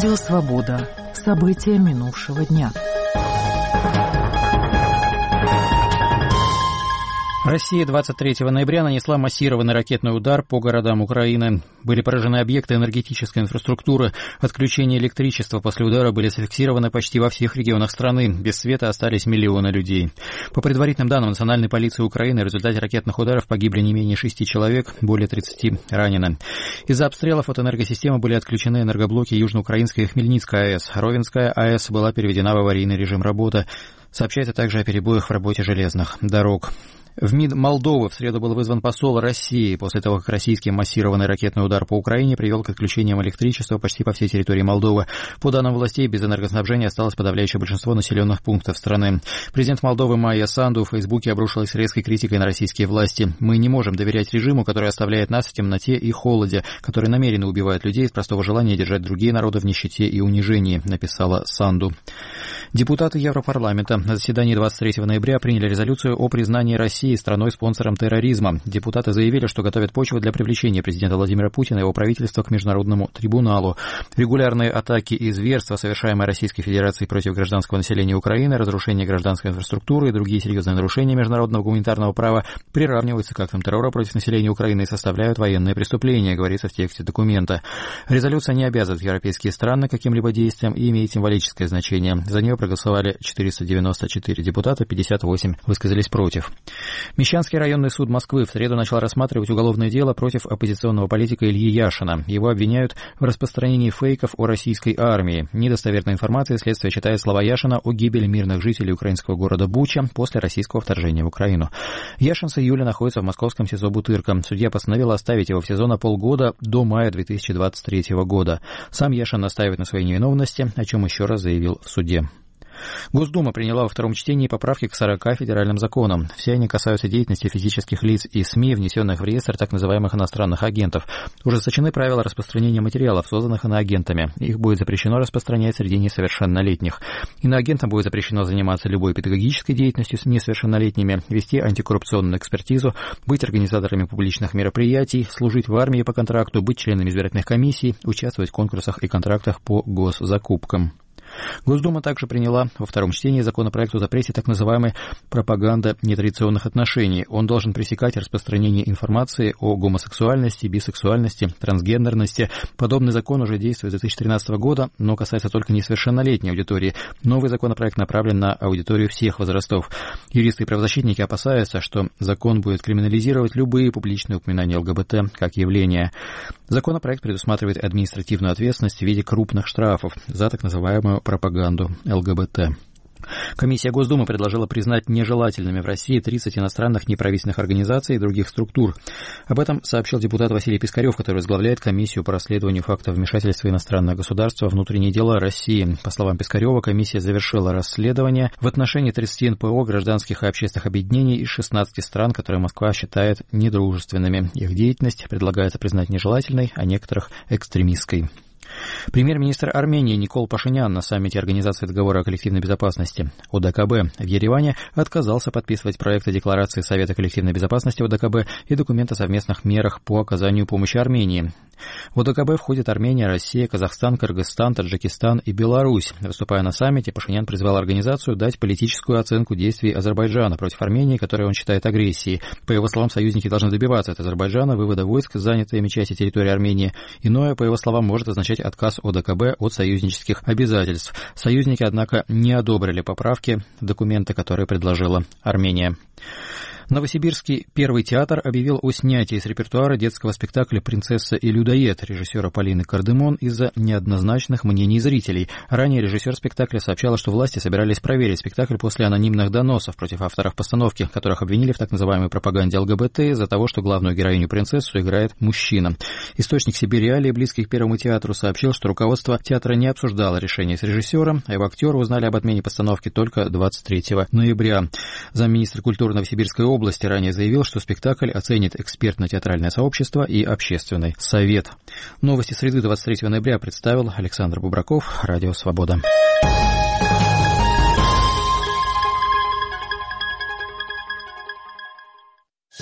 Радио «Свобода». События минувшего дня. Россия 23 ноября нанесла массированный ракетный удар по городам Украины. Были поражены объекты энергетической инфраструктуры. Отключение электричества после удара были зафиксированы почти во всех регионах страны. Без света остались миллионы людей. По предварительным данным Национальной полиции Украины, в результате ракетных ударов погибли не менее 6 человек, более 30 ранено. Из-за обстрелов от энергосистемы были отключены энергоблоки Южноукраинской и Хмельницкой АЭС. Ровенская АЭС была переведена в аварийный режим работы. Сообщается также о перебоях в работе железных дорог. В МИД Молдовы в среду был вызван посол России после того, как российский массированный ракетный удар по Украине привел к отключениям электричества почти по всей территории Молдовы. По данным властей, без энергоснабжения осталось подавляющее большинство населенных пунктов страны. Президент Молдовы Майя Санду в Фейсбуке обрушилась с резкой критикой на российские власти. «Мы не можем доверять режиму, который оставляет нас в темноте и холоде, который намеренно убивает людей из простого желания держать другие народы в нищете и унижении», написала Санду. Депутаты Европарламента на заседании 23 ноября приняли резолюцию о признании России страной-спонсором терроризма. Депутаты заявили, что готовят почву для привлечения президента Владимира Путина и его правительства к Международному трибуналу. Регулярные атаки и зверства, совершаемые Российской Федерацией против гражданского населения Украины, разрушение гражданской инфраструктуры и другие серьезные нарушения международного гуманитарного права приравниваются к актам террора против населения Украины и составляют военные преступления, говорится в тексте документа. Резолюция не обязывает европейские страны каким-либо действиям и имеет символическое значение. За нее проголосовали 494 депутата, 58 высказались против. Мещанский районный суд Москвы в среду начал рассматривать уголовное дело против оппозиционного политика Ильи Яшина. Его обвиняют в распространении фейков о российской армии. Недостоверной информации следствие считает слова Яшина о гибели мирных жителей украинского города Буча после российского вторжения в Украину. Яшин с июля находится в московском СИЗО Бутырка. Судья постановил оставить его в СИЗО на полгода до мая 2023 года. Сам Яшин настаивает на своей невиновности, о чем еще раз заявил в суде. Госдума приняла во втором чтении поправки к 40 федеральным законам. Все они касаются деятельности физических лиц и СМИ, внесенных в реестр так называемых иностранных агентов. Ужесточены правила распространения материалов, созданных иноагентами. Их будет запрещено распространять среди несовершеннолетних. Иноагентам будет запрещено заниматься любой педагогической деятельностью с несовершеннолетними, вести антикоррупционную экспертизу, быть организаторами публичных мероприятий, служить в армии по контракту, быть членами избирательных комиссий, участвовать в конкурсах и контрактах по госзакупкам. Госдума также приняла во втором чтении законопроект о запрете так называемой пропаганды нетрадиционных отношений. Он должен пресекать распространение информации о гомосексуальности, бисексуальности, трансгендерности. Подобный закон уже действует с 2013 года, но касается только несовершеннолетней аудитории. Новый законопроект направлен на аудиторию всех возрастов. Юристы и правозащитники опасаются, что закон будет криминализировать любые публичные упоминания ЛГБТ как явления. Законопроект предусматривает административную ответственность в виде крупных штрафов за так называемую пропаганду ЛГБТ. Комиссия Госдумы предложила признать нежелательными в России 30 иностранных неправительственных организаций и других структур. Об этом сообщил депутат Василий Пискарев, который возглавляет комиссию по расследованию фактов вмешательства иностранных государств во внутренние дела России. По словам Пискарева, комиссия завершила расследование в отношении 30 НПО, гражданских и общественных объединений из 16 стран, которые Москва считает недружественными. Их деятельность предлагается признать нежелательной, а некоторых экстремистской. Премьер-министр Армении Никол Пашинян на саммите Организации договора о коллективной безопасности ОДКБ в Ереване отказался подписывать проекты декларации Совета коллективной безопасности ОДКБ и документ о совместных мерах по оказанию помощи Армении. В ОДКБ входят Армения, Россия, Казахстан, Кыргызстан, Таджикистан и Беларусь. Выступая на саммите, Пашинян призвал организацию дать политическую оценку действий Азербайджана против Армении, которую он считает агрессией. По его словам, союзники должны добиваться от Азербайджана вывода войск, занятыми части территории Армении. Иное, по его словам, может означать отказ ОДКБ от союзнических обязательств. Союзники, однако, не одобрили поправки в документы, которые предложила Армения. Новосибирский Первый театр объявил о снятии с репертуара детского спектакля «Принцесса и людоед» режиссера Полины Кардемон из-за неоднозначных мнений зрителей. Ранее режиссер спектакля сообщала, что власти собирались проверить спектакль после анонимных доносов против авторов постановки, которых обвинили в так называемой пропаганде ЛГБТ из-за того, что главную героиню-принцессу играет мужчина. Источник «Сибириалии», близкий к Первому театру, сообщил, что руководство театра не обсуждало решение с режиссером, а его актеры узнали об отмене постановки только 23 ноября. Замминистра культуры Новосибирской области ранее заявил, что спектакль оценит экспертно-театральное сообщество и общественный совет. Новости среды 23 ноября представил Александр Бубраков, Радио «Свобода».